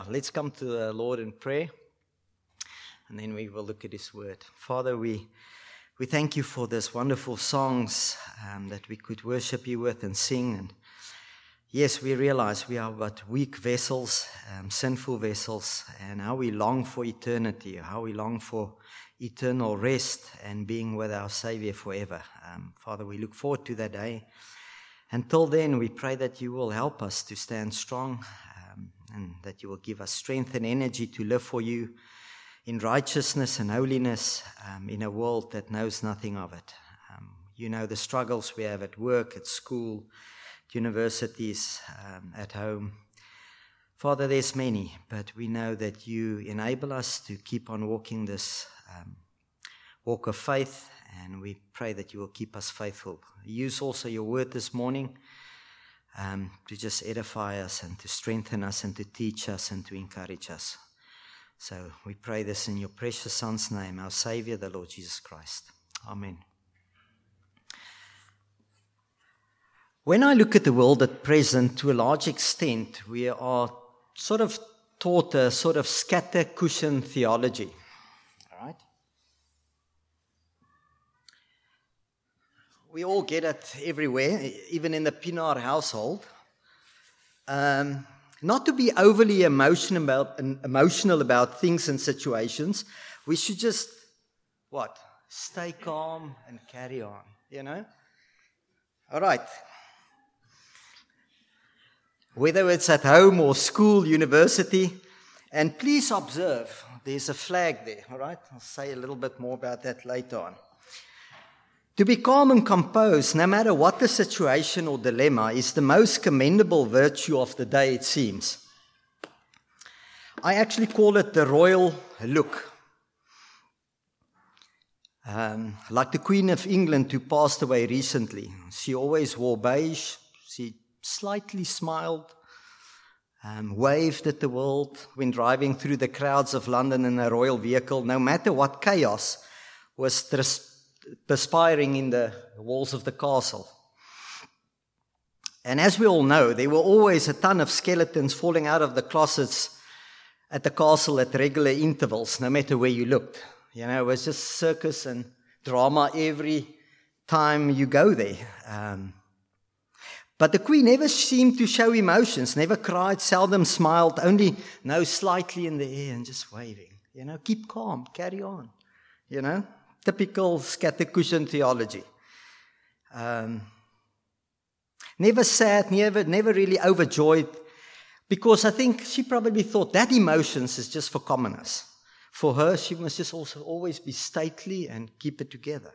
let's come to the Lord in prayer, and then we will look at His Word. Father, we thank You for this wonderful songs that we could worship You with and sing. And yes, we realize we are but weak vessels, sinful vessels, and how we long for eternity, how we long for eternal rest and being with our Savior forever. Father, we look forward to that day. Until then, we pray that You will help us to stand strong, and that You will give us strength and energy to live for You in righteousness and holiness in a world that knows nothing of it. You know the struggles we have at work, at school, at universities, at home. Father, there's many, but we know that You enable us to keep on walking this walk of faith, and we pray that You will keep us faithful. Use also Your Word this morning to just edify us and to strengthen us and to teach us and to encourage us. So we pray this in Your precious Son's name, our Savior, the Lord Jesus Christ. Amen. When I look at the world at present, to a large extent, we are sort of taught a sort of scatter cushion theology. All right? We all get it everywhere, even in the Pienaar household. Not to be overly emotional about things and situations. We should just, stay calm and carry on, you know? All right. Whether it's at home or school, university, and please observe, there's a flag there, all right? I'll say a little bit more about that later on. To be calm and composed, no matter what the situation or dilemma, is the most commendable virtue of the day, it seems. I actually call it the royal look. Like the Queen of England who passed away recently. She always wore beige. She slightly smiled, waved at the world when driving through the crowds of London in a royal vehicle, no matter what chaos was perspiring in the walls of the castle. And as we all know, there were always a ton of skeletons falling out of the closets at the castle at regular intervals, no matter where you looked. You know, it was just circus and drama every time you go there. But the Queen never seemed to show emotions, never cried, seldom smiled, only nose slightly in the air and just waving. You know, keep calm, carry on, you know. Typical scatter cushion theology. Never sad, never really overjoyed, because I think she probably thought that emotions is just for commoners. For her, she must just also always be stately and keep it together.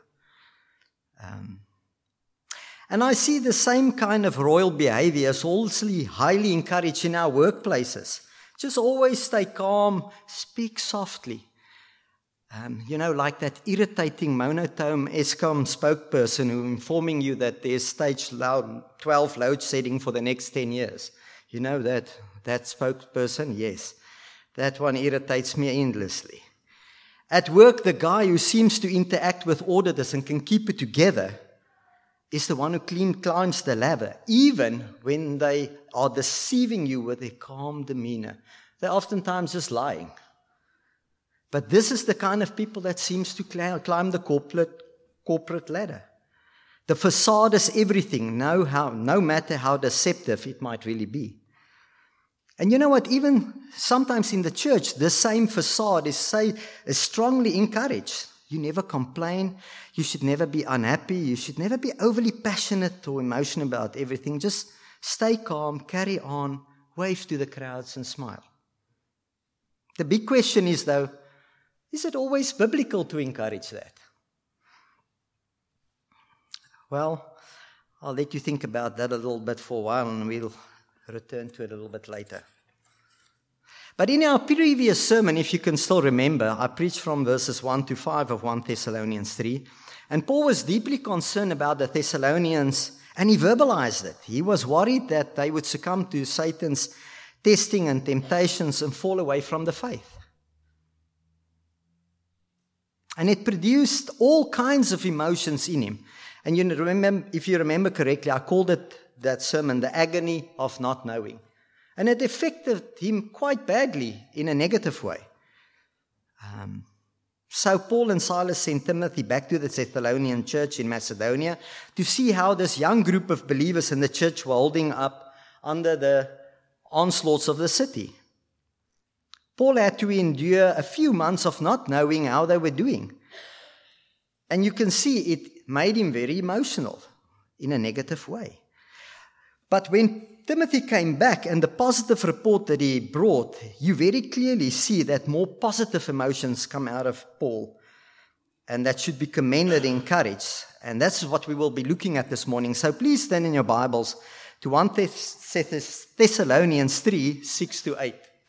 And I see the same kind of royal behavior as also highly encouraged in our workplaces. Just always stay calm, speak softly. You know, like that irritating monotone Eskom spokesperson who informing you that there's stage 12 load shedding for the next 10 years. You know that spokesperson? Yes. That one irritates me endlessly. At work, the guy who seems to interact with auditors and can keep it together is the one who climbs the ladder, even when they are deceiving you with their calm demeanor. They're oftentimes just lying. But this is the kind of people that seems to climb the corporate ladder. The facade is everything, no matter how deceptive it might really be. And you know what? Even sometimes in the church, the same facade is strongly encouraged. You never complain. You should never be unhappy. You should never be overly passionate or emotional about everything. Just stay calm, carry on, wave to the crowds and smile. The big question is, though, is it always biblical to encourage that? Well, I'll let you think about that a little bit for a while, and we'll return to it a little bit later. But in our previous sermon, if you can still remember, I preached from verses 1 to 5 of 1 Thessalonians 3, and Paul was deeply concerned about the Thessalonians, and he verbalized it. He was worried that they would succumb to Satan's testing and temptations and fall away from the faith. And it produced all kinds of emotions in him. And if you remember correctly, I called it, that sermon, the agony of not knowing. And it affected him quite badly in a negative way. So Paul and Silas sent Timothy back to the Thessalonian church in Macedonia to see how this young group of believers in the church were holding up under the onslaughts of the city. Paul had to endure a few months of not knowing how they were doing. And you can see it made him very emotional in a negative way. But when Timothy came back and the positive report that he brought, you very clearly see that more positive emotions come out of Paul. And that should be commended and encouraged. And that's what we will be looking at this morning. So please stand in your Bibles to 1 Thessalonians 3, 6-8.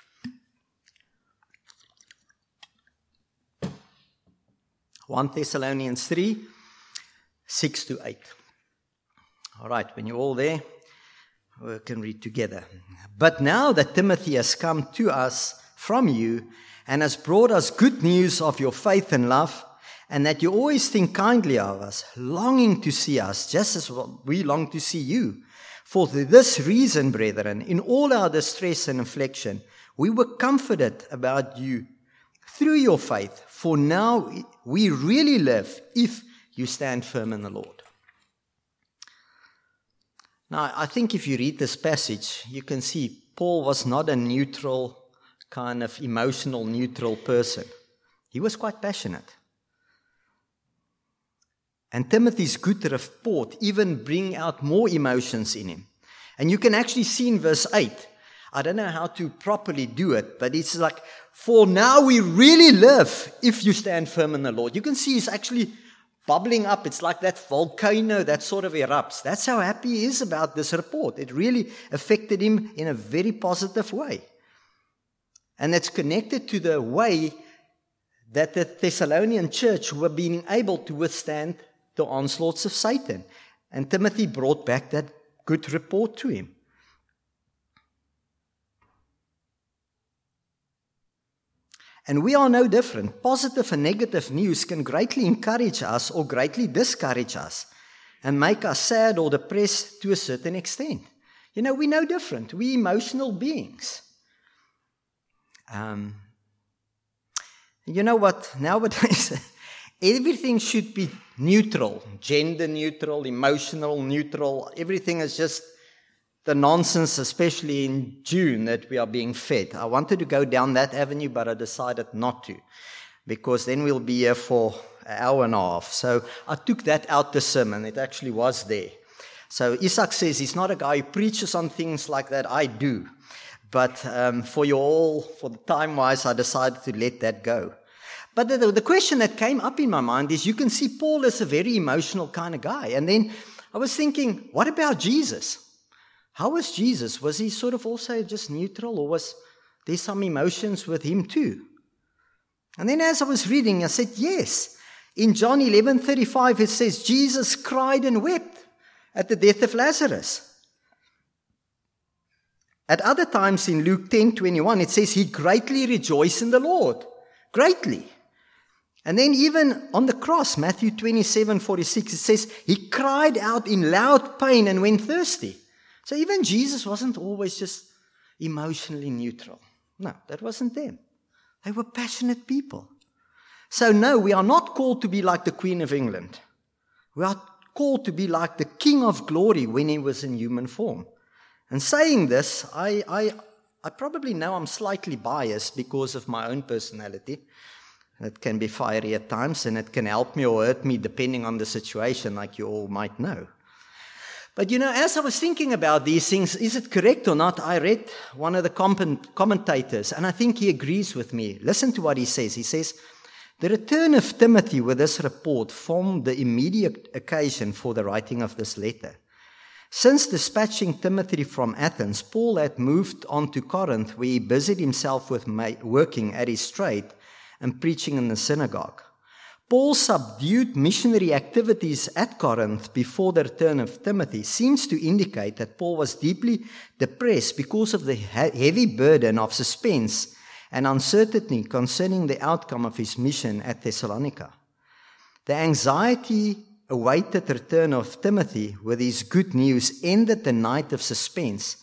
1 Thessalonians 3, 6-8. All right, when you're all there, we can read together. But now that Timothy has come to us from you and has brought us good news of your faith and love, and that you always think kindly of us, longing to see us just as we long to see you. For this reason, brethren, in all our distress and affliction, we were comforted about you through your faith. For now we really live if you stand firm in the Lord. Now, I think if you read this passage, you can see Paul was not a neutral, kind of emotional, neutral person. He was quite passionate. And Timothy's good report even bring out more emotions in him. And you can actually see in verse 8, I don't know how to properly do it, but it's like, for now we really live if you stand firm in the Lord. You can see he's actually bubbling up. It's like that volcano that sort of erupts. That's how happy he is about this report. It really affected him in a very positive way. And it's connected to the way that the Thessalonian church were being able to withstand the onslaughts of Satan. And Timothy brought back that good report to him. And we are no different. Positive and negative news can greatly encourage us or greatly discourage us and make us sad or depressed to a certain extent. You know, we're no different. We're emotional beings. You know what? Nowadays, everything should be neutral, gender neutral, emotional neutral. Everything is just the nonsense, especially in June, that we are being fed. I wanted to go down that avenue, but I decided not to, because then we'll be here for an hour and a half. So I took that out the sermon. It actually was there. So Isaac says he's not a guy who preaches on things like that. I do. But for the time-wise, I decided to let that go. But the question that came up in my mind is, you can see Paul is a very emotional kind of guy. And then I was thinking, what about Jesus? How was Jesus? Was he sort of also just neutral, or was there some emotions with him too? And then as I was reading, I said, yes. In John 11:35, it says, Jesus cried and wept at the death of Lazarus. At other times in Luke 10:21, it says he greatly rejoiced in the Lord. Greatly. And then even on the cross, Matthew 27:46, it says he cried out in loud pain and went thirsty. So even Jesus wasn't always just emotionally neutral. No, that wasn't them. They were passionate people. So no, we are not called to be like the Queen of England. We are called to be like the King of Glory when he was in human form. And saying this, I probably know I'm slightly biased because of my own personality. It can be fiery at times, and it can help me or hurt me depending on the situation, like you all might know. But you know, as I was thinking about these things, is it correct or not? I read one of the commentators, and I think he agrees with me. Listen to what he says. He says, the return of Timothy with this report formed the immediate occasion for the writing of this letter. Since dispatching Timothy from Athens, Paul had moved on to Corinth, where he busied himself with working at his trade and preaching in the synagogue. Paul's subdued missionary activities at Corinth before the return of Timothy seems to indicate that Paul was deeply depressed because of the heavy burden of suspense and uncertainty concerning the outcome of his mission at Thessalonica. The anxiety awaited the return of Timothy with his good news ended the night of suspense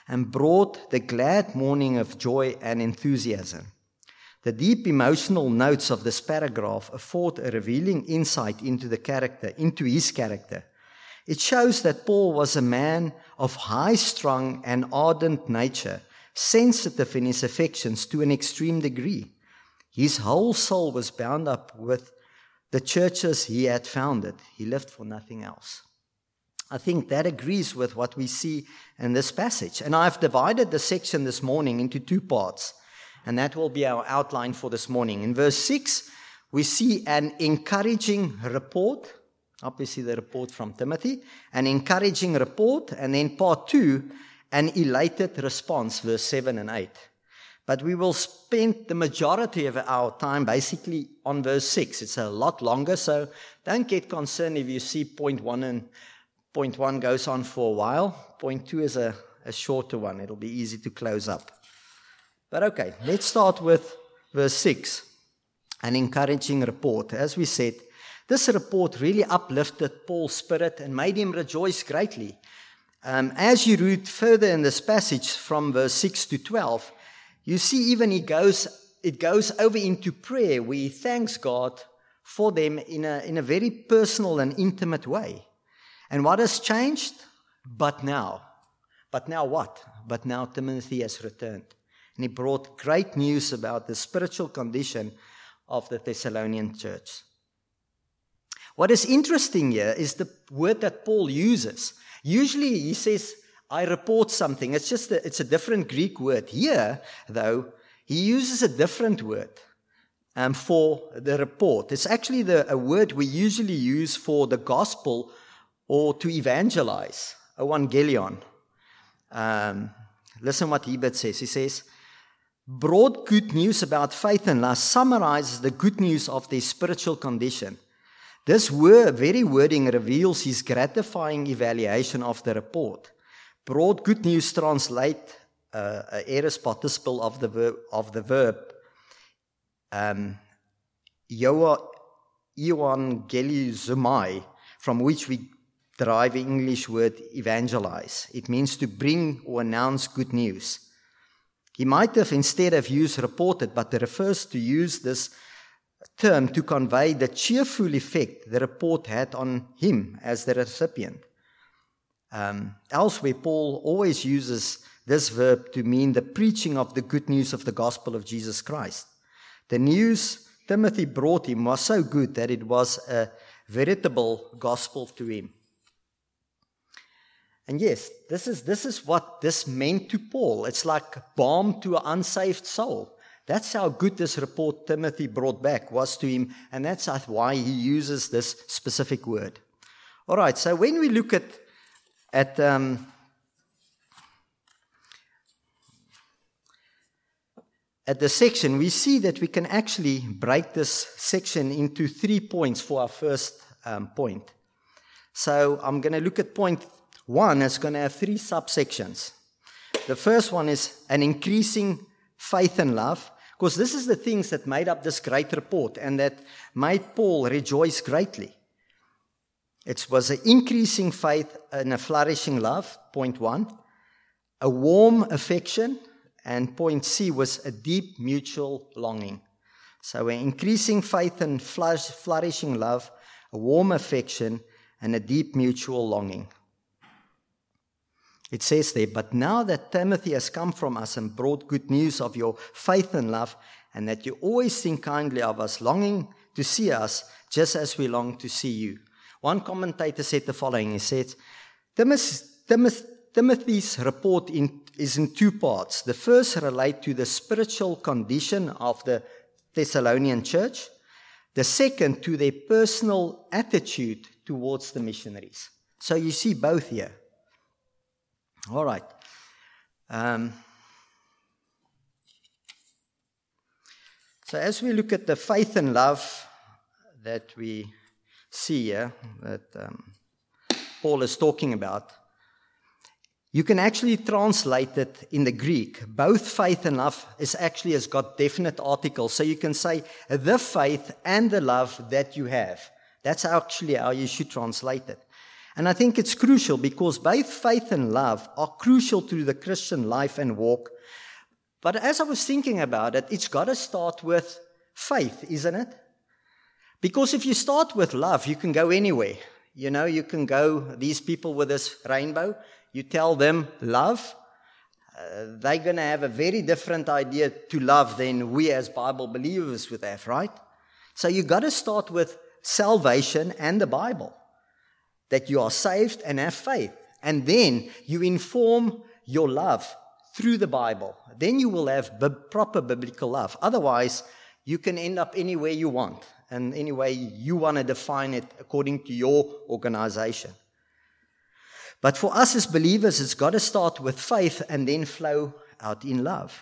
and brought the glad morning of joy and enthusiasm. The deep emotional notes of this paragraph afford a revealing insight into his character. It shows that Paul was a man of high-strung and ardent nature, sensitive in his affections to an extreme degree. His whole soul was bound up with the churches he had founded. He lived for nothing else. I think that agrees with what we see in this passage. And I've divided the section this morning into two parts, and that will be our outline for this morning. In verse 6, we see an encouraging report, obviously the report from Timothy, an encouraging report, and then part 2, an elated response, verse 7 and 8. But we will spend the majority of our time basically on verse 6. It's a lot longer, so don't get concerned if you see point 1 and point 1 goes on for a while. Point 2 is a shorter one. It'll be easy to close up. But okay, let's start with verse 6, an encouraging report. As we said, this report really uplifted Paul's spirit and made him rejoice greatly. As you read further in this passage from verse 6 to 12, you see even it goes over into prayer where he thanks God for them in a very personal and intimate way. And what has changed? But now what? But now Timothy has returned. And he brought great news about the spiritual condition of the Thessalonian church. What is interesting here is the word that Paul uses. Usually he says, I report something. It's a different Greek word. Here, though, he uses a different word for the report. It's actually a word we usually use for the gospel or to evangelize, evangelion. Listen what Hebert says. He says, brought good news about faith and love summarizes the good news of their spiritual condition. This very wording reveals his gratifying evaluation of the report. Brought good news translate aorist participle of the verb euangelizomai, from which we derive the English word evangelize. It means to bring or announce good news. He might have instead have used reported, but it refers to use this term to convey the cheerful effect the report had on him as the recipient. Elsewhere, Paul always uses this verb to mean the preaching of the good news of the gospel of Jesus Christ. The news Timothy brought him was so good that it was a veritable gospel to him. And yes, this is what this meant to Paul. It's like balm to an unsaved soul. That's how good this report Timothy brought back was to him, and that's why he uses this specific word. All right, so when we look at the section, we see that we can actually break this section into 3 points for our first point. So I'm going to look at point 1. It's going to have 3 subsections. The first one is an increasing faith and love, because this is the things that made up this great report and that made Paul rejoice greatly. It was an increasing faith and a flourishing love, point 1. A warm affection, and point C was a deep mutual longing. So an increasing faith and flourishing love, a warm affection, and a deep mutual longing. It says there, but now that Timothy has come from us and brought good news of your faith and love, and that you always think kindly of us, longing to see us just as we long to see you. One commentator said the following. He said, Timothy's report is in 2 parts. The first relates to the spiritual condition of the Thessalonian church. The second to their personal attitude towards the missionaries. So you see both here. All right. So as we look at the faith and love that we see here, that Paul is talking about, you can actually translate it in the Greek. Both faith and love has got definite articles. So you can say the faith and the love that you have. That's actually how you should translate it. And I think it's crucial because both faith and love are crucial to the Christian life and walk. But as I was thinking about it, it's got to start with faith, isn't it? Because if you start with love, you can go anywhere. You know, you can go, these people with this rainbow, you tell them love, they're going to have a very different idea to love than we as Bible believers would have, right? So you got to start with salvation and the Bible, that you are saved and have faith. And then you inform your love through the Bible. Then you will have proper biblical love. Otherwise, you can end up anywhere you want and any way you want to define it according to your organization. But for us as believers, it's got to start with faith and then flow out in love.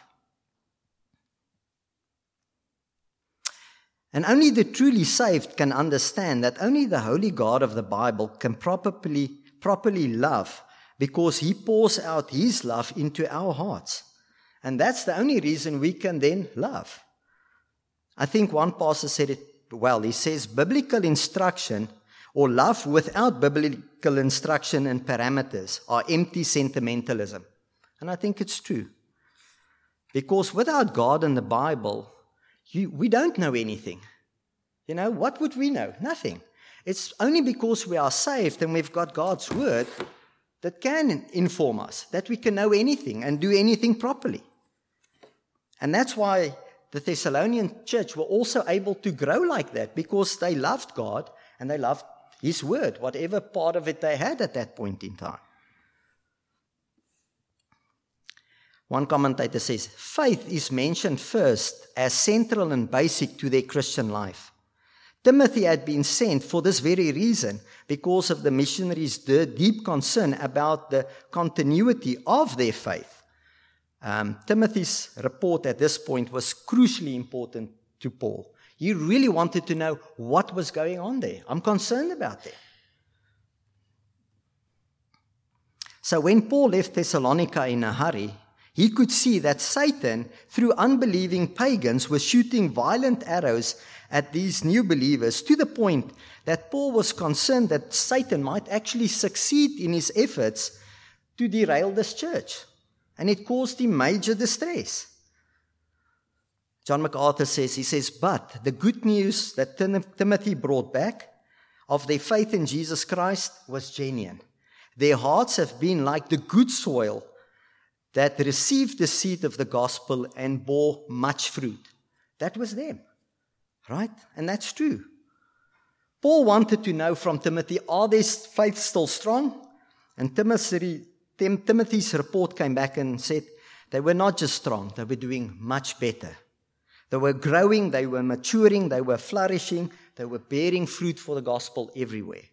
And only the truly saved can understand that only the Holy God of the Bible can properly love, because He pours out His love into our hearts. And that's the only reason we can then love. I think one pastor said it well. He says, biblical instruction or love without biblical instruction and parameters are empty sentimentalism. And I think it's true. Because without God and the Bible, we don't know anything. You know, what would we know? Nothing. It's only because we are saved and we've got God's word that can inform us, that we can know anything and do anything properly. And that's why the Thessalonian church were also able to grow like that, because they loved God and they loved His word, whatever part of it they had at that point in time. One commentator says, faith is mentioned first as central and basic to their Christian life. Timothy had been sent for this very reason, because of the missionaries' deep concern about the continuity of their faith. Timothy's report at this point was crucially important to Paul. He really wanted to know what was going on there. I'm concerned about that. So when Paul left Thessalonica in a hurry, he could see that Satan, through unbelieving pagans, was shooting violent arrows at these new believers, to the point that Paul was concerned that Satan might actually succeed in his efforts to derail this church. And it caused him major distress. John MacArthur says, but the good news that Timothy brought back of their faith in Jesus Christ was genuine. Their hearts have been like the good soil that received the seed of the gospel and bore much fruit. That was them, right? And that's true. Paul wanted to know from Timothy, are their faith still strong? And Timothy's report came back and said they were not just strong, they were doing much better. They were growing, they were maturing, they were flourishing, they were bearing fruit for the gospel everywhere.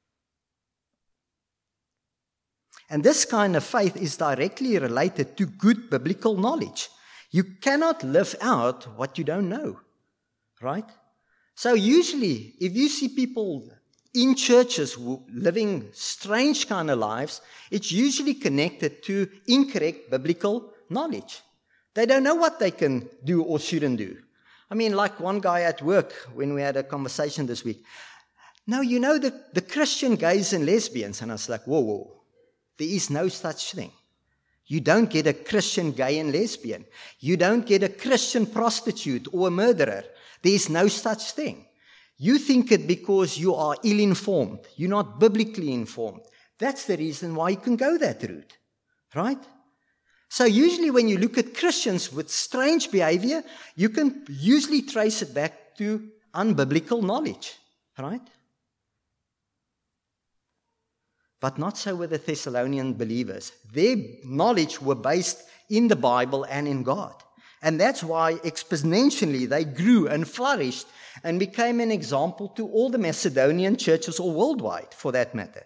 And this kind of faith is directly related to good biblical knowledge. You cannot live out what you don't know, right? So usually, if you see people in churches living strange kind of lives, it's usually connected to incorrect biblical knowledge. They don't know what they can do or shouldn't do. I mean, like one guy at work, when we had a conversation this week, no, you know the Christian gays and lesbians. And I was like, whoa. There is no such thing. You don't get a Christian gay and lesbian. You don't get a Christian prostitute or a murderer. There is no such thing. You think it because you are ill-informed. You're not biblically informed. That's the reason why you can go that route, right? So usually when you look at Christians with strange behavior, you can usually trace it back to unbiblical knowledge, right? But not so with the Thessalonian believers. Their knowledge were based in the Bible and in God. And that's why exponentially they grew and flourished and became an example to all the Macedonian churches, or worldwide for that matter.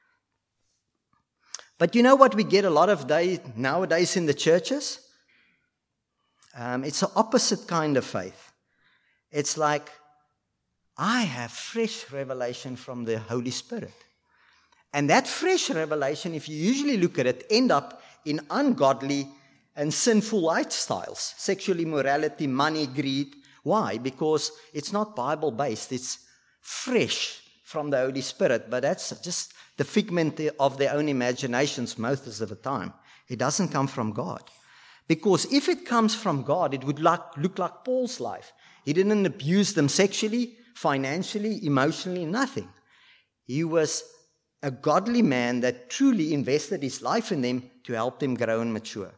But you know what we get a lot of nowadays in the churches? It's the opposite kind of faith. It's like, I have fresh revelation from the Holy Spirit. And that fresh revelation, if you usually look at it, end up in ungodly and sinful lifestyles, sexual immorality, money, greed. Why? Because it's not Bible-based. It's fresh from the Holy Spirit, but that's just the figment of their own imaginations most of the time. It doesn't come from God. Because if it comes from God, it would look like Paul's life. He didn't abuse them sexually, financially, emotionally, nothing. He was a godly man that truly invested his life in them to help them grow and mature.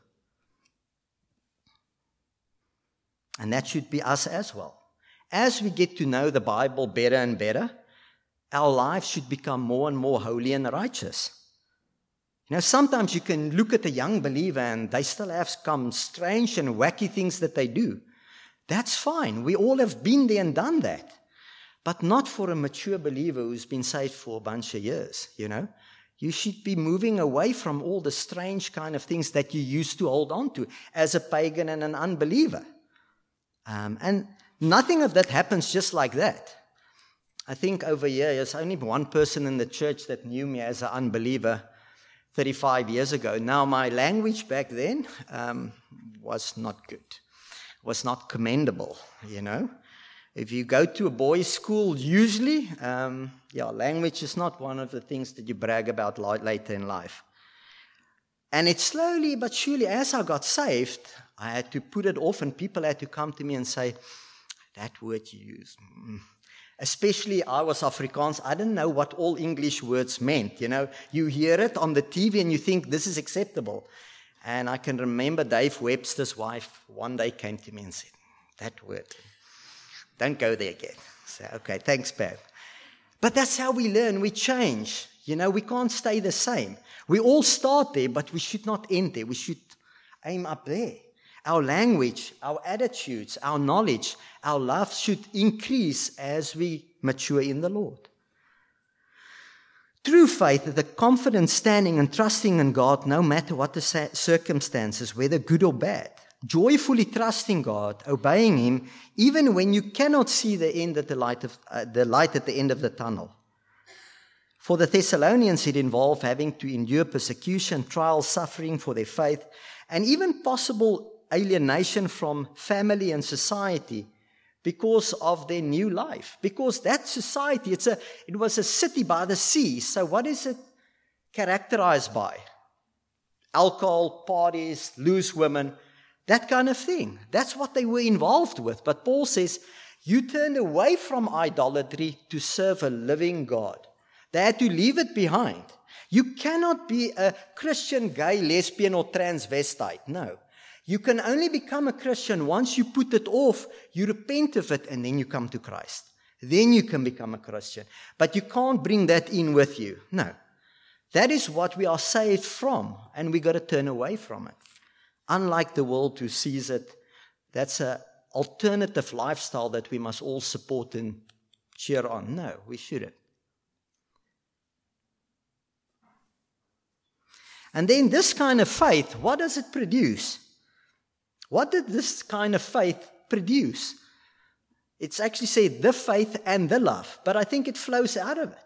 And that should be us as well. As we get to know the Bible better and better, our lives should become more and more holy and righteous. You know, sometimes you can look at a young believer and they still have some strange and wacky things that they do. That's fine. We all have been there and done that. But not for a mature believer who's been saved for a bunch of years, you know. You should be moving away from all the strange kind of things that you used to hold on to as a pagan and an unbeliever. And nothing of that happens just like that. I think over here, there's only one person in the church that knew me as an unbeliever 35 years ago. Now, my language back then was not good, was not commendable, you know. If you go to a boys' school, usually, language is not one of the things that you brag about later in life. And it's slowly but surely, as I got saved, I had to put it off, and people had to come to me and say, that word you use. Especially, I was Afrikaans. I didn't know what all English words meant. You know, you hear it on the TV and you think this is acceptable. And I can remember Dave Webster's wife one day came to me and said, that word, don't go there again. So, okay, thanks, Pat. But that's how we learn, we change. You know, we can't stay the same. We all start there, but we should not end there. We should aim up there. Our language, our attitudes, our knowledge, our love should increase as we mature in the Lord. True faith is the confident standing and trusting in God no matter what the circumstances, whether good or bad. Joyfully trusting God, obeying Him, even when you cannot see the end at the light at the end of the tunnel. For the Thessalonians, it involved having to endure persecution, trials, suffering for their faith, and even possible alienation from family and society because of their new life. Because that society, it was a city by the sea. So what is it characterized by? Alcohol, parties, loose women, that kind of thing. That's what they were involved with. But Paul says, you turned away from idolatry to serve a living God. They had to leave it behind. You cannot be a Christian, gay, lesbian, or transvestite. No. You can only become a Christian once you put it off, you repent of it, and then you come to Christ. Then you can become a Christian. But you can't bring that in with you. No. That is what we are saved from, and we got to turn away from it. Unlike the world who sees it, that's an alternative lifestyle that we must all support and cheer on. No, we shouldn't. And then this kind of faith, what does it produce? What did this kind of faith produce? It's actually said the faith and the love, but I think it flows out of it.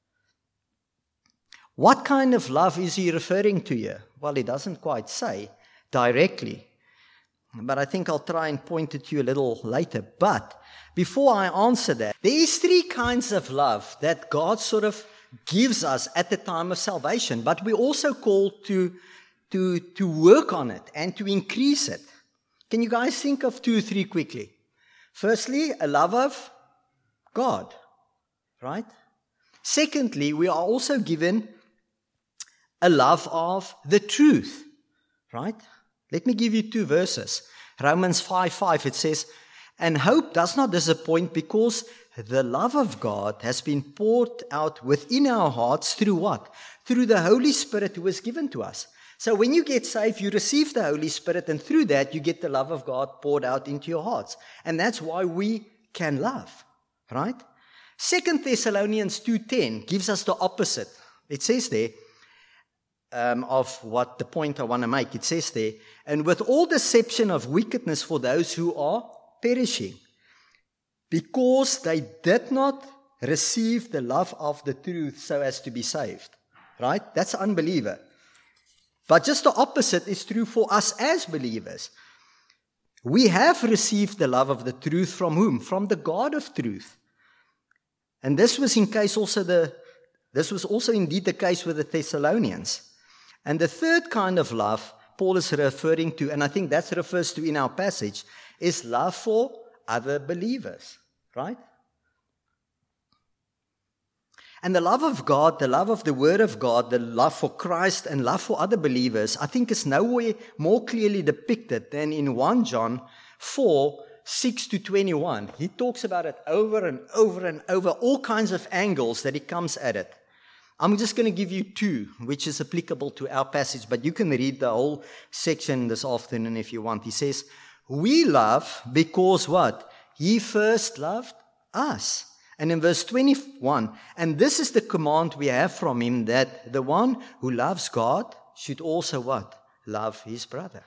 What kind of love is he referring to here? Well, he doesn't quite say directly, but I think I'll try and point it to you a little later. But before I answer that, there is three kinds of love that God sort of gives us at the time of salvation, but we're also called to work on it and to increase it. Can you guys think of 2 or 3 quickly? Firstly, a love of God, right? Secondly, we are also given a love of the truth, right? Let me give you 2 verses. Romans 5:5, it says, and hope does not disappoint because the love of God has been poured out within our hearts through what? Through the Holy Spirit who was given to us. So when you get saved, you receive the Holy Spirit, and through that, you get the love of God poured out into your hearts. And that's why we can love, right? 2 Thessalonians 2:10 gives us the opposite. It says there, of what the point I want to make, it says there, and with all deception of wickedness for those who are perishing, because they did not receive the love of the truth so as to be saved, right? That's an unbeliever. But just the opposite is true for us as believers. We have received the love of the truth from whom? From the God of truth. And this was in case also This was also indeed the case with the Thessalonians. And the third kind of love Paul is referring to, and I think that refers to in our passage, is love for other believers, right? And the love of God, the love of the Word of God, the love for Christ and love for other believers, I think is nowhere more clearly depicted than in 1 John 4, 6 to 21. He talks about it over and over and over, all kinds of angles that he comes at it. I'm just going to give you two, which is applicable to our passage, but you can read the whole section this afternoon if you want. He says, we love because what? He first loved us. And in verse 21, and this is the command we have from him, that the one who loves God should also what? Love his brother.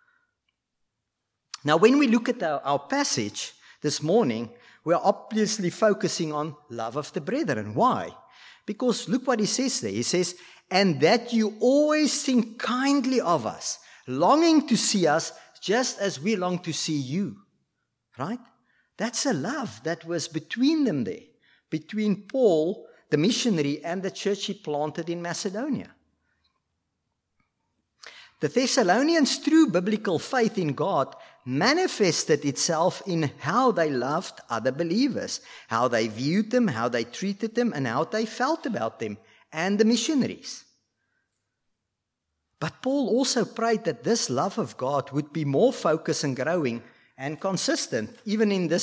Now, when we look at our passage this morning, we are obviously focusing on love of the brethren. Why? Because look what he says there. He says, and that you always think kindly of us, longing to see us just as we long to see you. Right? That's a love that was between them there, between Paul, the missionary, and the church he planted in Macedonia. The Thessalonians' true biblical faith in God manifested itself in how they loved other believers, how they viewed them, how they treated them, and how they felt about them and the missionaries. But Paul also prayed that this love of God would be more focused and growing and consistent, even in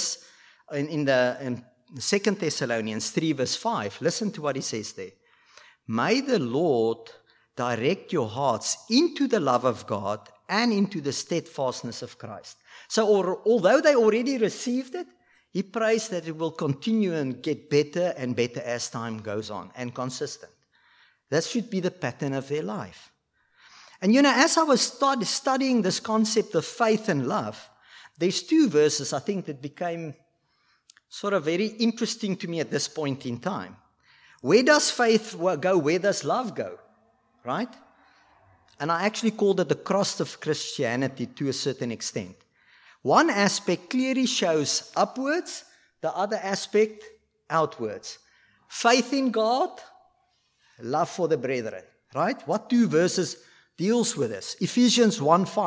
2 Thessalonians 3 verse 5. Listen to what he says there. May the Lord direct your hearts into the love of God and into the steadfastness of Christ. So although they already received it, he prays that it will continue and get better and better as time goes on and consistent. That should be the pattern of their life. And as I was studying this concept of faith and love, there's two verses I think that became sort of very interesting to me at this point in time. Where does faith go? Where does love go? Right? And I actually called it the cross of Christianity to a certain extent. One aspect clearly shows upwards, the other aspect outwards. Faith in God, love for the brethren. Right? What two verses deals with this? Ephesians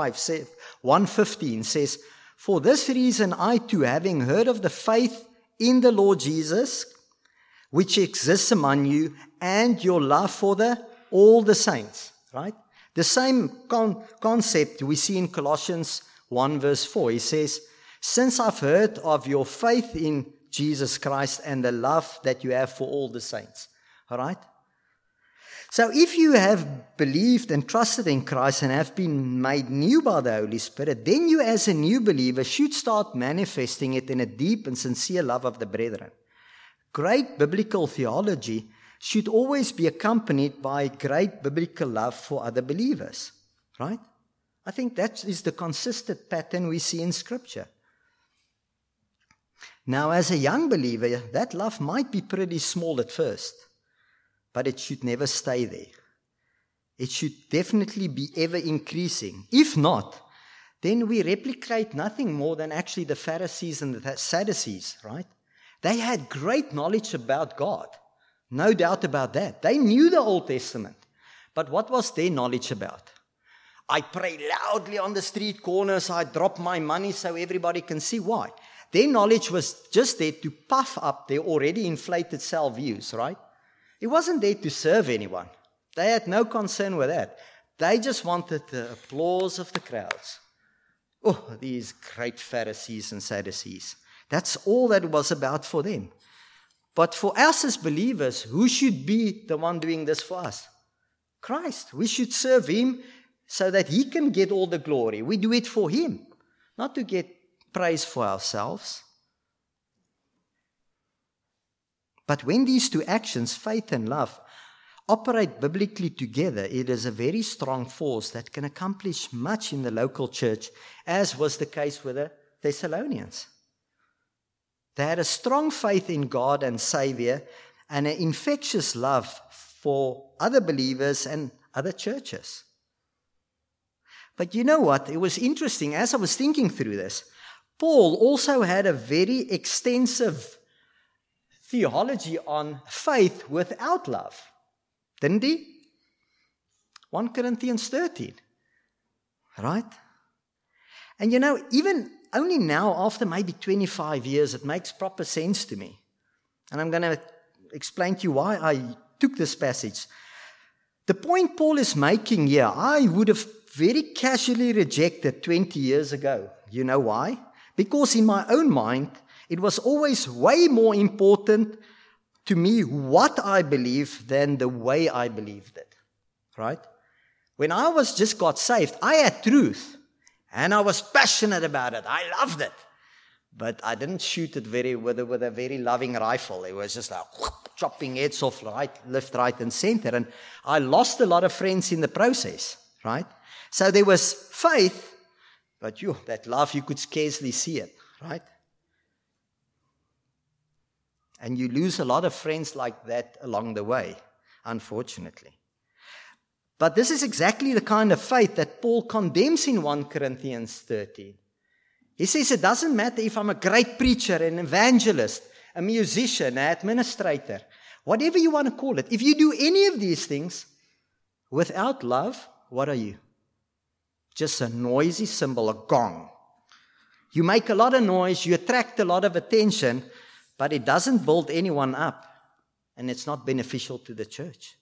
1:15 says, for this reason I too, having heard of the faith in the Lord Jesus, which exists among you, and your love for all the saints, right? The same concept we see in Colossians 1 verse 4. He says, since I've heard of your faith in Jesus Christ and the love that you have for all the saints, all right? So if you have believed and trusted in Christ and have been made new by the Holy Spirit, then you as a new believer should start manifesting it in a deep and sincere love of the brethren. Great biblical theology should always be accompanied by great biblical love for other believers, right? I think that is the consistent pattern we see in Scripture. Now, as a young believer, that love might be pretty small at first, but it should never stay there. It should definitely be ever increasing. If not, then we replicate nothing more than actually the Pharisees and the Sadducees, right? They had great knowledge about God. No doubt about that. They knew the Old Testament. But what was their knowledge about? I pray loudly on the street corners. I drop my money so everybody can see. Why? Their knowledge was just there to puff up their already inflated self-views, right? It wasn't there to serve anyone. They had no concern with that. They just wanted the applause of the crowds. Oh, these great Pharisees and Sadducees. That's all that it was about for them. But for us as believers, who should be the one doing this for us? Christ. We should serve Him so that He can get all the glory. We do it for Him, not to get praise for ourselves. But when these two actions, faith and love, operate biblically together, it is a very strong force that can accomplish much in the local church, as was the case with the Thessalonians. They had a strong faith in God and Savior and an infectious love for other believers and other churches. But you know what? It was interesting. As I was thinking through this, Paul also had a very extensive theology on faith without love, didn't he? 1 Corinthians 13, right? And even only now, after maybe 25 years, it makes proper sense to me. And I'm going to explain to you why I took this passage. The point Paul is making here, I would have very casually rejected 20 years ago. You know why? Because in my own mind, it was always way more important to me what I believe than the way I believed it, right? When I just got saved, I had truth, and I was passionate about it. I loved it, but I didn't shoot it with a very loving rifle. It was just like chopping heads off left, right, and center, and I lost a lot of friends in the process, right? So there was faith, but that love, you could scarcely see it, right? And you lose a lot of friends like that along the way, unfortunately. But this is exactly the kind of faith that Paul condemns in 1 Corinthians 13. He says it doesn't matter if I'm a great preacher, an evangelist, a musician, an administrator, whatever you want to call it. If you do any of these things without love, what are you? Just a noisy cymbal, a gong. You make a lot of noise, you attract a lot of attention, but it doesn't build anyone up, and it's not beneficial to the church.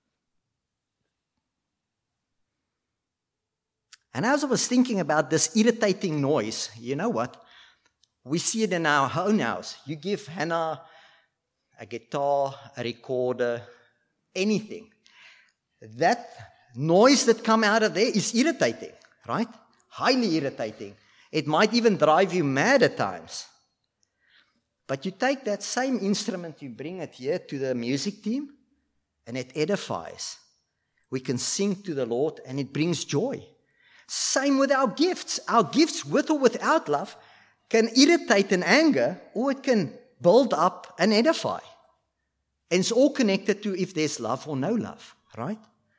And as I was thinking about this irritating noise, you know what? We see it in our own house. You give Hannah a guitar, a recorder, anything. That noise that comes out of there is irritating, right? Highly irritating. It might even drive you mad at times. But you take that same instrument, you bring it here to the music team, and it edifies. We can sing to the Lord, and it brings joy. Same with our gifts. Our gifts, with or without love, can irritate and anger, or it can build up and edify. And it's all connected to if there's love or no love, right?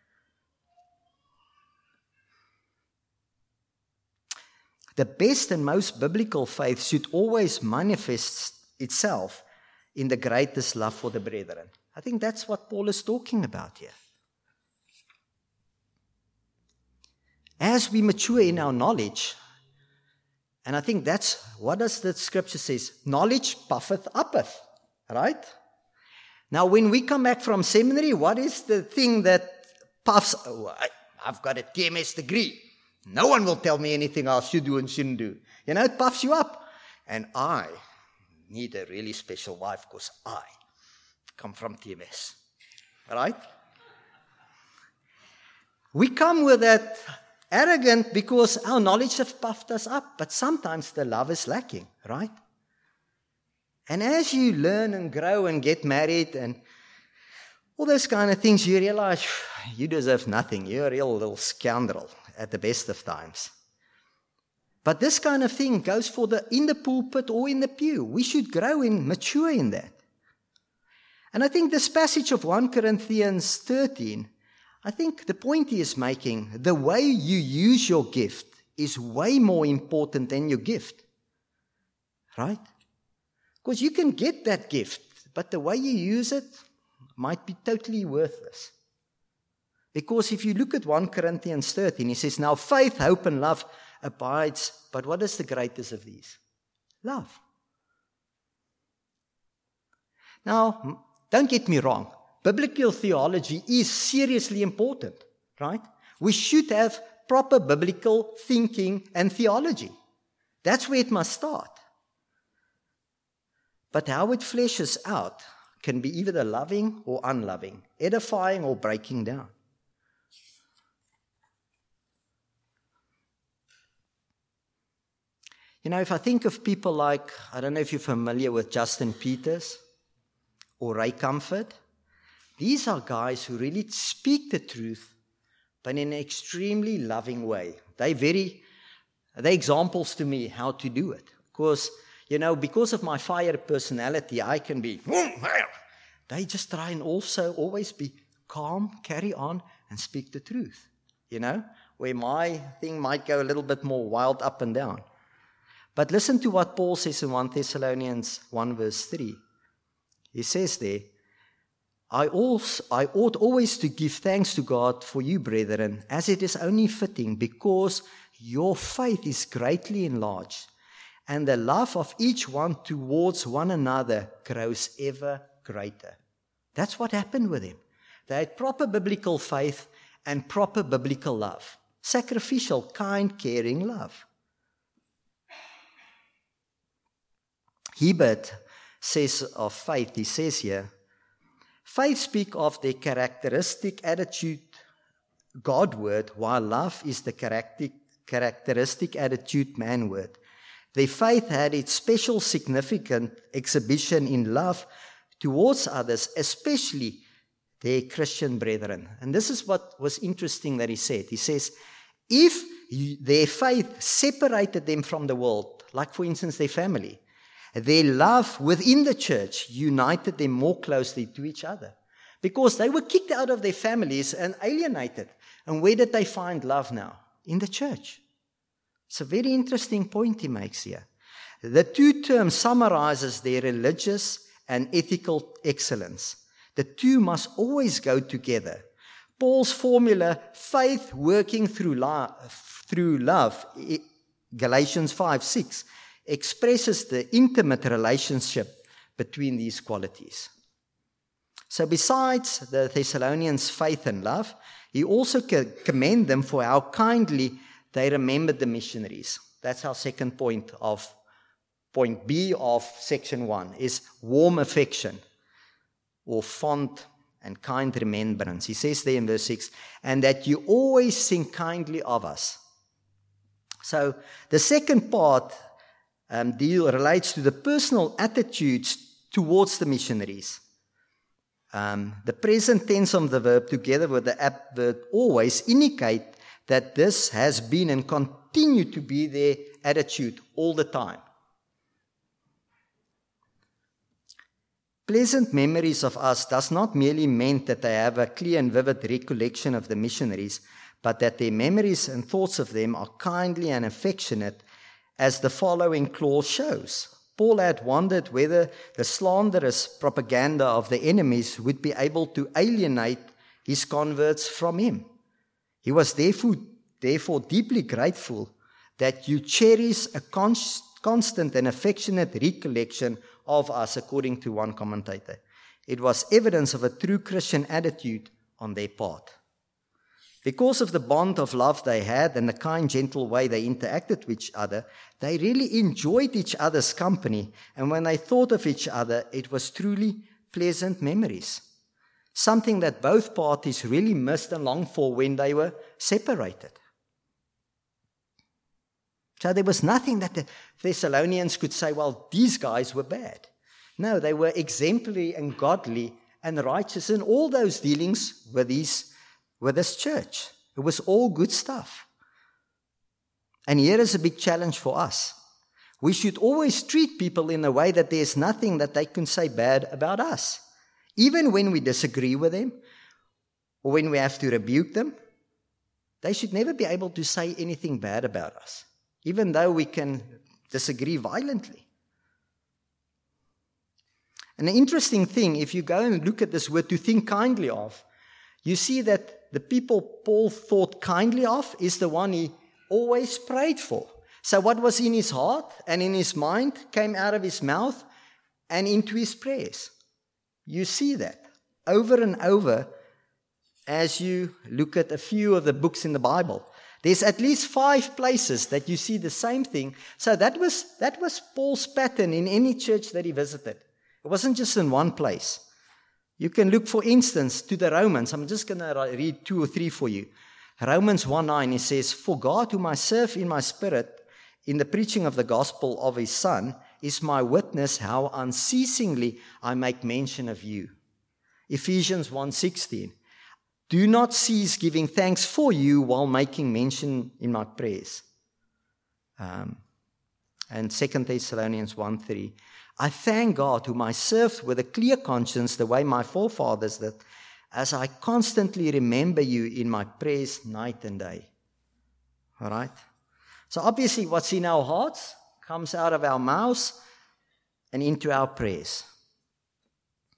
The best and most biblical faith should always manifest itself in the greatest love for the brethren. I think that's what Paul is talking about here. As we mature in our knowledge, and I think that's what does the scripture says, knowledge puffeth uppeth, right? Now, when we come back from seminary, what is the thing that puffs? I've got a TMS degree. No one will tell me anything I should do and shouldn't do. It puffs you up. And I need a really special wife because I come from TMS, right? We come with that arrogant because our knowledge has puffed us up, but sometimes the love is lacking, right? And as you learn and grow and get married and all those kind of things, you realize you deserve nothing. You're a real little scoundrel at the best of times. But this kind of thing goes for in the pulpit or in the pew. We should grow and mature in that. And I think this passage of 1 Corinthians 13, I think the point he is making, the way you use your gift is way more important than your gift. Right? Because you can get that gift, but the way you use it might be totally worthless. Because if you look at 1 Corinthians 13, he says, now faith, hope, and love abides, but what is the greatest of these? Love. Now, don't get me wrong. Biblical theology is seriously important, right? We should have proper biblical thinking and theology. That's where it must start. But how it fleshes out can be either loving or unloving, edifying or breaking down. If I think of people like, I don't know if you're familiar with Justin Peters or Ray Comfort, these are guys who really speak the truth, but in an extremely loving way. They're examples to me how to do it. Because of my fire personality, I can be, they just try and also always be calm, carry on, and speak the truth. Where my thing might go a little bit more wild up and down. But listen to what Paul says in 1 Thessalonians 1 verse 3. He says there, I ought always to give thanks to God for you, brethren, as it is only fitting, because your faith is greatly enlarged, and the love of each one towards one another grows ever greater. That's what happened with him. They had proper biblical faith and proper biblical love. Sacrificial, kind, caring love. Hibbert says of faith, he says here, faith speaks of the characteristic attitude Godward, while love is the characteristic attitude manward. Their faith had its special significant exhibition in love towards others, especially their Christian brethren. And this is what was interesting that he said. He says, if their faith separated them from the world, like for instance their family, their love within the church united them more closely to each other. Because they were kicked out of their families and alienated. And where did they find love now? In the church. It's a very interesting point he makes here. The two terms summarizes their religious and ethical excellence. The two must always go together. Paul's formula, faith working through love, Galatians 5:6, expresses the intimate relationship between these qualities. So besides the Thessalonians' faith and love, he also commend them for how kindly they remembered the missionaries. That's our second point of point B of section 1, is warm affection or fond and kind remembrance. He says there in verse 6, and that you always think kindly of us. So the second part relates to the personal attitudes towards the missionaries. The present tense of the verb together with the adverb always indicate that this has been and continue to be their attitude all the time. Pleasant memories of us does not merely mean that they have a clear and vivid recollection of the missionaries, but that their memories and thoughts of them are kindly and affectionate, as the following clause shows. Paul had wondered whether the slanderous propaganda of the enemies would be able to alienate his converts from him. He was therefore deeply grateful that you cherish a constant and affectionate recollection of us, according to one commentator. It was evidence of a true Christian attitude on their part. Because of the bond of love they had and the kind, gentle way they interacted with each other, they really enjoyed each other's company. And when they thought of each other, it was truly pleasant memories. Something that both parties really missed and longed for when they were separated. So there was nothing that the Thessalonians could say, well, these guys were bad. No, they were exemplary and godly and righteous in all those dealings with this church. It was all good stuff. And here is a big challenge for us. We should always treat people in a way that there's nothing that they can say bad about us. Even when we disagree with them or when we have to rebuke them, they should never be able to say anything bad about us, even though we can disagree violently. And the interesting thing, if you go and look at this word to think kindly of, you see that the people Paul thought kindly of is the one he always prayed for. So what was in his heart and in his mind came out of his mouth and into his prayers. You see that over and over as you look at a few of the books in the Bible. There's at least 5 places that you see the same thing. So that was Paul's pattern in any church that he visited. It wasn't just in one place. You can look, for instance, to the Romans. I'm just going to read 2 or 3 for you. Romans 1:9, it says, "For God, whom I serve in my spirit, in the preaching of the gospel of his Son, is my witness how unceasingly I make mention of you." Ephesians 1:16, "Do not cease giving thanks for you while making mention in my prayers." And 2 Thessalonians 1:3, "I thank God whom I served with a clear conscience the way my forefathers did, as I constantly remember you in my prayers night and day." All right? So obviously what's in our hearts comes out of our mouths and into our prayers.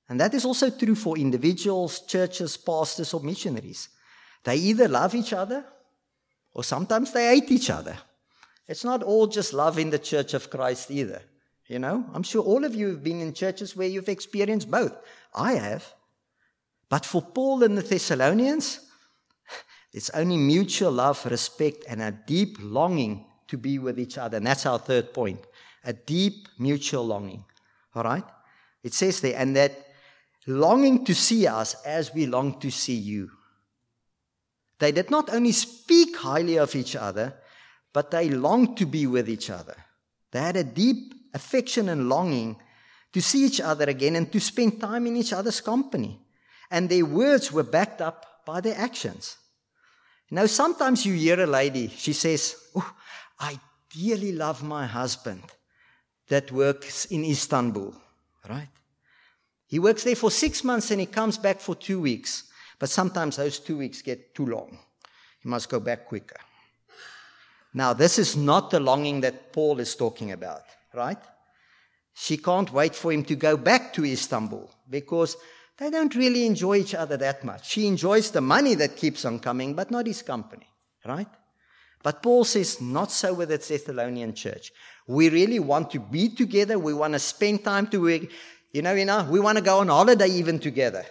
And that is also true for individuals, churches, pastors, or missionaries. They either love each other, or sometimes they hate each other. It's not all just love in the Church of Christ either. You know, I'm sure all of you have been in churches where you've experienced both. I have. But for Paul and the Thessalonians, it's only mutual love, respect, and a deep longing to be with each other. And that's our third point. A deep mutual longing. All right? It says there, and that longing to see us as we long to see you. They did not only speak highly of each other, but they longed to be with each other. They had a deep affection and longing to see each other again and to spend time in each other's company. And their words were backed up by their actions. Now, sometimes you hear a lady, she says, "Oh, I dearly love my husband that works in Istanbul," right? He works there for 6 months and he comes back for 2 weeks. But sometimes those 2 weeks get too long. He must go back quicker. Now, this is not the longing that Paul is talking about, right? She can't wait for him to go back to Istanbul because they don't really enjoy each other that much. She enjoys the money that keeps on coming, but not his company, right? But Paul says, not so with the Thessalonian church. We really want to be together. We want to spend time together. We want to go on holiday even together,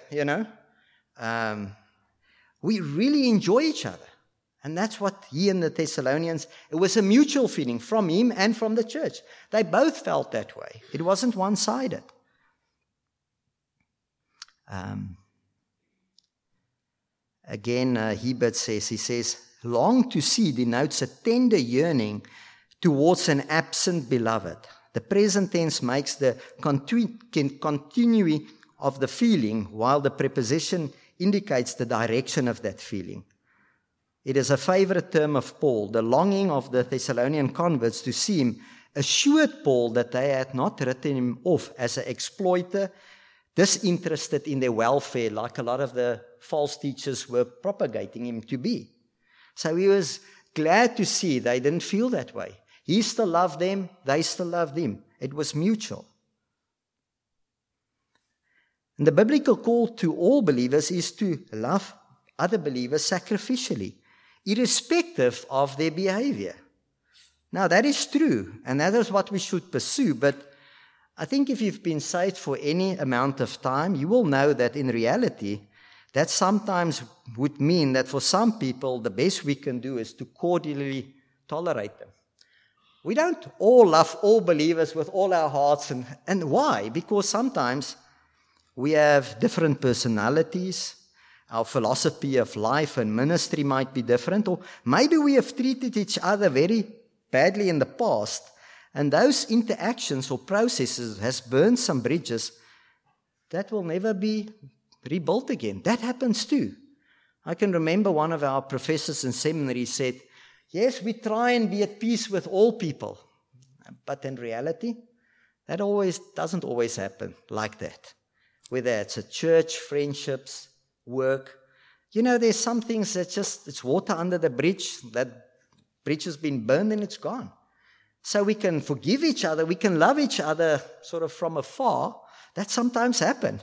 We really enjoy each other. And that's what he and the Thessalonians, it was a mutual feeling from him and from the church. They both felt that way. It wasn't one-sided. Hebert says, long to see denotes a tender yearning towards an absent beloved. The present tense makes the continuity of the feeling, while the preposition indicates the direction of that feeling. It is a favorite term of Paul. The longing of the Thessalonian converts to see him assured Paul that they had not written him off as an exploiter, disinterested in their welfare, like a lot of the false teachers were propagating him to be. So he was glad to see they didn't feel that way. He still loved them, they still loved him. It was mutual. And the biblical call to all believers is to love other believers sacrificially, irrespective of their behavior. Now, that is true, and that is what we should pursue, but I think if you've been saved for any amount of time, you will know that in reality, that sometimes would mean that for some people, the best we can do is to cordially tolerate them. We don't all love all believers with all our hearts, and why? Because sometimes we have different personalities. Our philosophy of life and ministry might be different, or maybe we have treated each other very badly in the past, and those interactions or processes has burned some bridges that will never be rebuilt again. That happens too. I can remember one of our professors in seminary said, yes, we try and be at peace with all people, but in reality, that doesn't always happen like that. Whether it's a church, friendships, work. There's some things that it's water under the bridge. That bridge has been burned and it's gone. So we can forgive each other. We can love each other sort of from afar. That sometimes happens.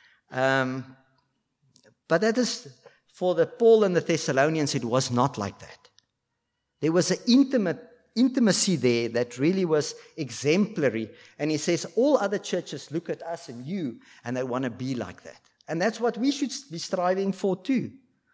But that is, for the Paul and the Thessalonians, it was not like that. There was an intimacy there that really was exemplary. And he says, all other churches look at us and you, and they want to be like that. And that's what we should be striving for too.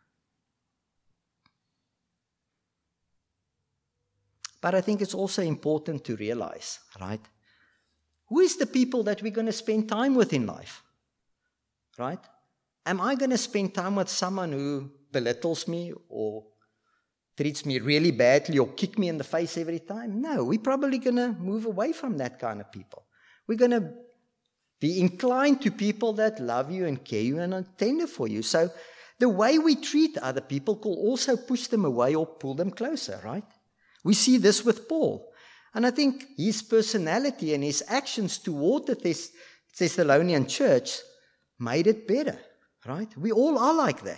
But I think it's also important to realize, right? Who is the people that we're going to spend time with in life? Right? Am I going to spend time with someone who belittles me or treats me really badly or kick me in the face every time? No, we're probably going to move away from that kind of people. We're going to be inclined to people that love you and care you and are tender for you. So the way we treat other people will also push them away or pull them closer, right? We see this with Paul. And I think his personality and his actions toward the Thessalonian church made it better, right? We all are like that.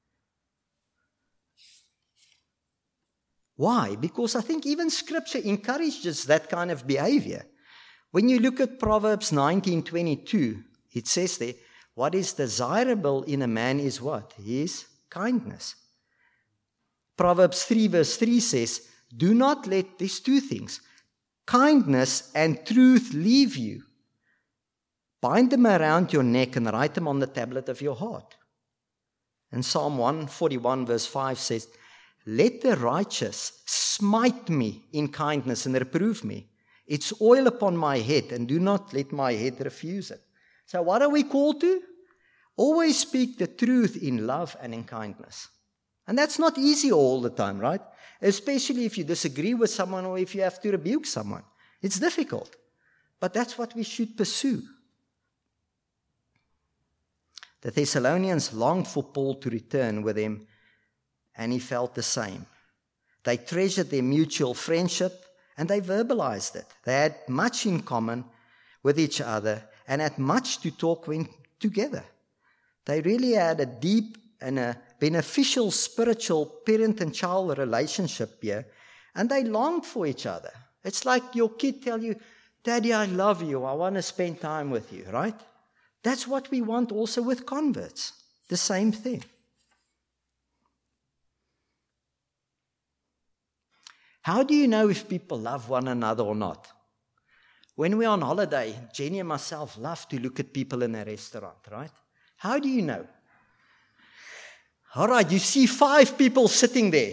Why? Because I think even Scripture encourages that kind of behavior. When you look at Proverbs 19:22, it says there, what is desirable in a man is what? His kindness. Proverbs 3 verse 3 says, do not let these two things, kindness and truth, leave you. Bind them around your neck and write them on the tablet of your heart. And Psalm 141 verse 5 says, let the righteous smite me in kindness and reprove me. It's oil upon my head, and do not let my head refuse it. So what are we called to? Always speak the truth in love and in kindness. And that's not easy all the time, right? Especially if you disagree with someone or if you have to rebuke someone. It's difficult. But that's what we should pursue. The Thessalonians longed for Paul to return with them, and he felt the same. They treasured their mutual friendship, and they verbalized it. They had much in common with each other and had much to talk when together. They really had a deep and a beneficial spiritual parent and child relationship here, and they longed for each other. It's like your kid tell you, Daddy, I love you. I want to spend time with you, right? That's what we want also with converts. The same thing. How do you know if people love one another or not? When we're on holiday, Jenny and myself love to look at people in a restaurant, right? How do you know? All right, you see 5 people sitting there.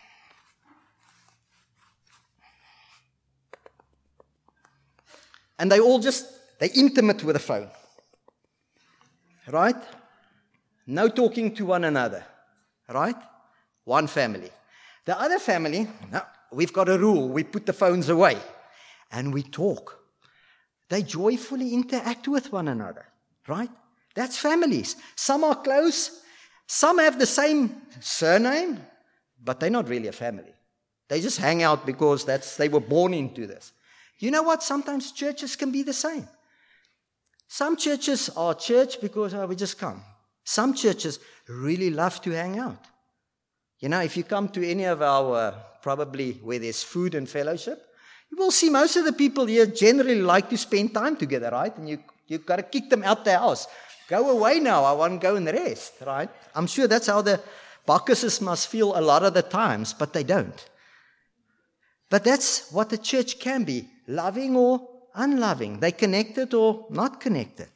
And they're intimate with the phone. Right? No talking to one another. Right? One family. The other family, no, we've got a rule. We put the phones away. And we talk. They joyfully interact with one another. Right? That's families. Some are close. Some have the same surname. But they're not really a family. They just hang out because they were born into this. You know what? Sometimes churches can be the same. Some churches are church because we just come. Some churches really love to hang out. You know, if you come to any of our, probably where there's food and fellowship, you will see most of the people here generally like to spend time together, right? And you've got to kick them out the house. Go away now, I want to go and rest, right? I'm sure that's how the Bacchuses must feel a lot of the times, but they don't. But that's what the church can be, loving or unloving. They connected or not connected.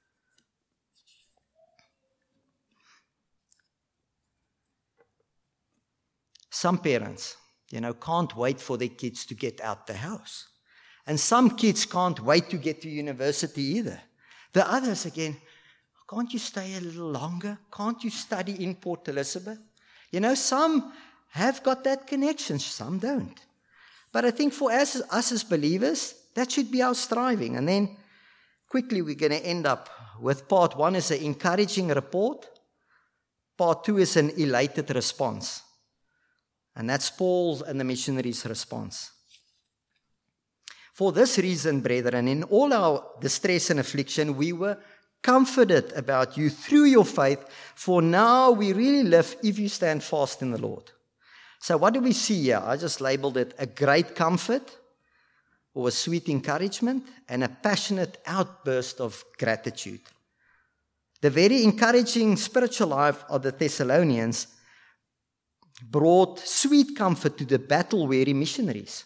Some parents, can't wait for their kids to get out the house. And some kids can't wait to get to university either. The others, again, can't you stay a little longer? Can't you study in Port Elizabeth? Some have got that connection, some don't. But I think for us as believers, that should be our striving. And then quickly we're going to end up with part 1 is an encouraging report. Part 2 is an elated response. And that's Paul's and the missionaries' response. For this reason, brethren, in all our distress and affliction, we were comforted about you through your faith, for now we really live if you stand fast in the Lord. So what do we see here? I just labeled it a great comfort, or a sweet encouragement, and a passionate outburst of gratitude. The very encouraging spiritual life of the Thessalonians brought sweet comfort to the battle-weary missionaries.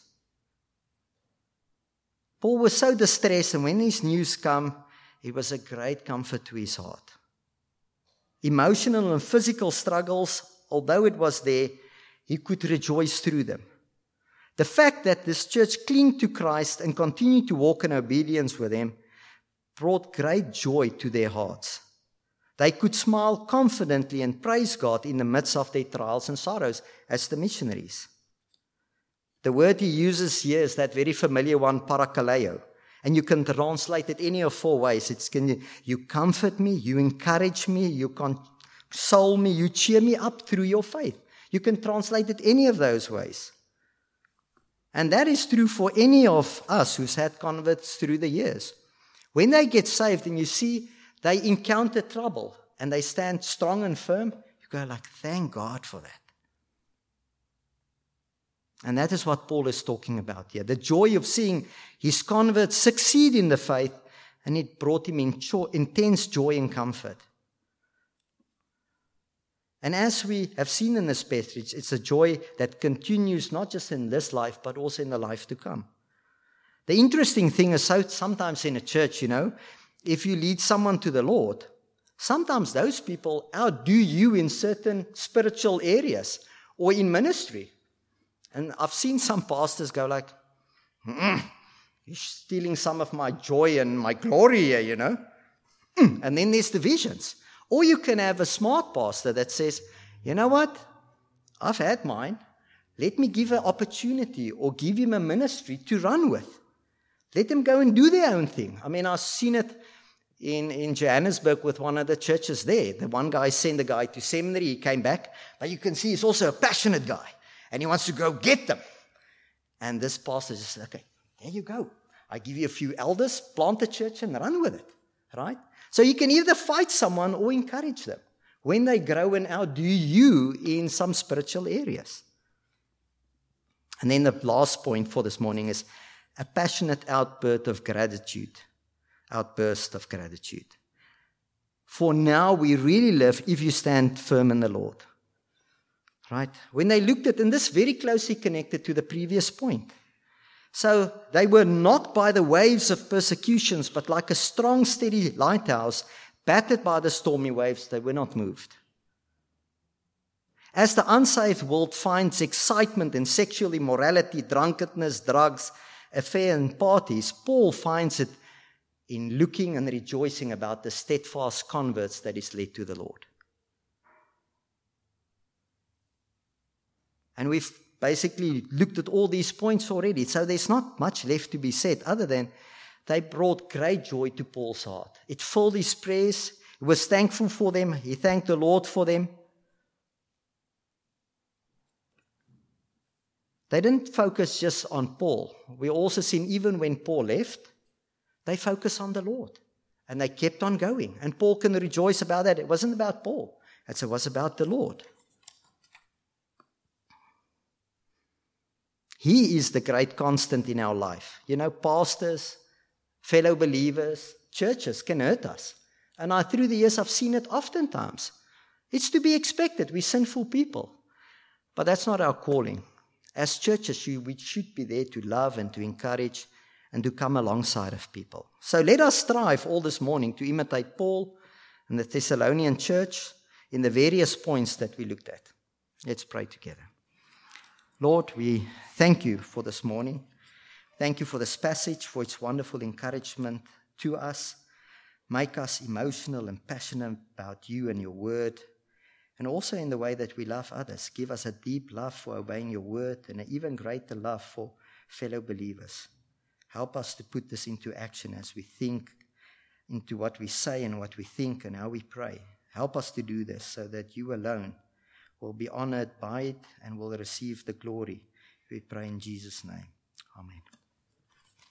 Paul was so distressed, and when his news came, it was a great comfort to his heart. Emotional and physical struggles, although it was there, he could rejoice through them. The fact that this church clung to Christ and continued to walk in obedience with him brought great joy to their hearts. They could smile confidently and praise God in the midst of their trials and sorrows as the missionaries. The word he uses here is that very familiar one, parakaleo. And you can translate it any of 4 ways. You comfort me, you encourage me, you console me, you cheer me up through your faith. You can translate it any of those ways. And that is true for any of us who's had converts through the years. When they get saved and you see they encounter trouble and they stand strong and firm, you go like, thank God for that. And that is what Paul is talking about here. The joy of seeing his converts succeed in the faith And it brought him intense joy and comfort. And as we have seen in this passage, it's a joy that continues not just in this life, but also in the life to come. The interesting thing is sometimes in a church, if you lead someone to the Lord, sometimes those people outdo you in certain spiritual areas or in ministry. And I've seen some pastors go like, you're stealing some of my joy and my glory here, And then there's divisions. Or you can have a smart pastor that says, you know what? I've had mine. Let me give an opportunity or give him a ministry to run with. Let them go and do their own thing. I mean, I've seen it in Johannesburg with one of the churches there. The one guy sent a guy to seminary. He came back. But you can see he's also a passionate guy. And he wants to go get them. And this pastor just said, okay, there you go. I give you a few elders, plant a church and run with it. Right? So you can either fight someone or encourage them when they grow and outdo you in some spiritual areas. And then the last point for this morning is a passionate outburst of gratitude. For now we really live if you stand firm in the Lord. Right? When they looked at, and this very closely connected to the previous point. So they were knocked by the waves of persecutions, but like a strong, steady lighthouse, battered by the stormy waves, they were not moved. As the unsaved world finds excitement in sexual immorality, drunkenness, drugs, affair and parties, Paul finds it in looking and rejoicing about the steadfast converts that is led to the Lord. And we've basically looked at all these points already, so there's not much left to be said other than they brought great joy to Paul's heart. It filled his prayers. He was thankful for them. He thanked the Lord for them. They didn't focus just on Paul. We also seen even when Paul left, they focused on the Lord. And they kept on going. And Paul can rejoice about that. It wasn't about Paul. It was about the Lord. He is the great constant in our life. Pastors, fellow believers, churches can hurt us. And through the years, I've seen it oftentimes. It's to be expected. We're sinful people. But that's not our calling. As churches, we should be there to love and to encourage and to come alongside of people. So let us strive all this morning to imitate Paul and the Thessalonian church in the various points that we looked at. Let's pray together. Lord, we thank you for this morning. Thank you for this passage, for its wonderful encouragement to us. Make us emotional and passionate about you and your word, and also in the way that we love others. Give us a deep love for obeying your word and an even greater love for fellow believers. Help us to put this into action as we think into what we say and what we think and how we pray. Help us to do this so that you alone will be honored by it and will receive the glory. We pray in Jesus' name. Amen.